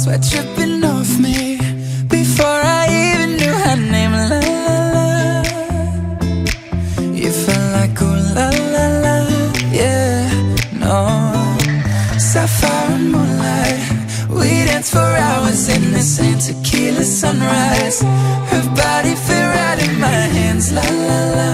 sweat dripping off me before I even knew her name. La la la, you felt like ooh la la la, yeah, no. Sapphire and moonlight, we danced for hours in the same tequila sunrise. Her body fit right in my hands, la la la.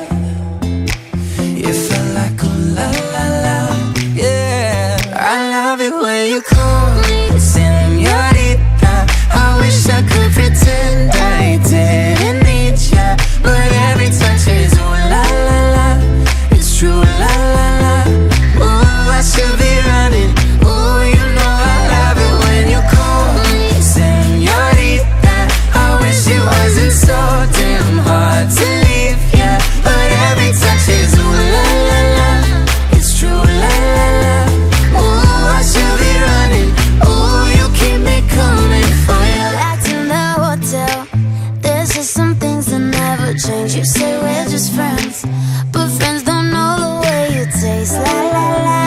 You felt like ooh la la la, yeah. I love it when you call me señorita. I wish I could pretend I didn't need ya, but every touch is ooh la la la. It's true, la la la. Ooh, I should be running. Ooh, you know I love it when you call me señorita. I wish it wasn't so damn hard to leave ya, but every touch is ooh la la la. It's true, la la la. Ooh, I should be running. Ooh, you keep me coming for ya. Back in the hotel, there's just some things that never change. You say we're just friends, but friends don't know the way you taste. La la la.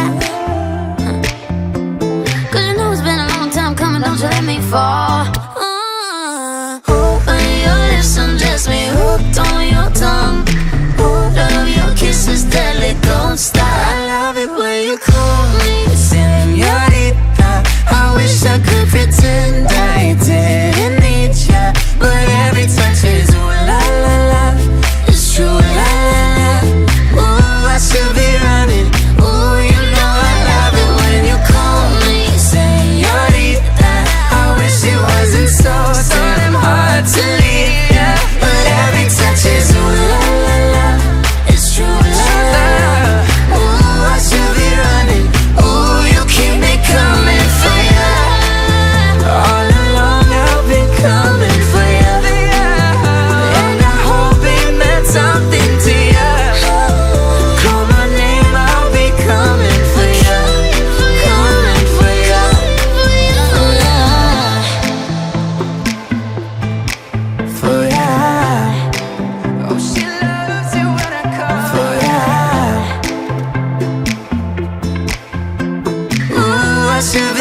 Cause you know it's been a long time coming, don't you let me fall. When your lips undress me, hooked on your tongue. Love your kisses deadly, don't stop. I love it when you call me señorita. I wish I could pretend I didn't need ya, but every touch is ooh la la la. It's true, la la la. Ooh, I should be running. Ooh, you know I love it when you call me señorita. I wish it wasn't so damn hard to leave ya, but every touch is ooh la la la. It's true, la la la. Ooh, I should be running. Ooh, you keep me coming for ya. All along I've been coming for ya, and I hope it meant something to ya. Call my name, I'll be coming for ya, coming for ya, for ya. Oh, she loves it when I call for ya. Ooh, I should be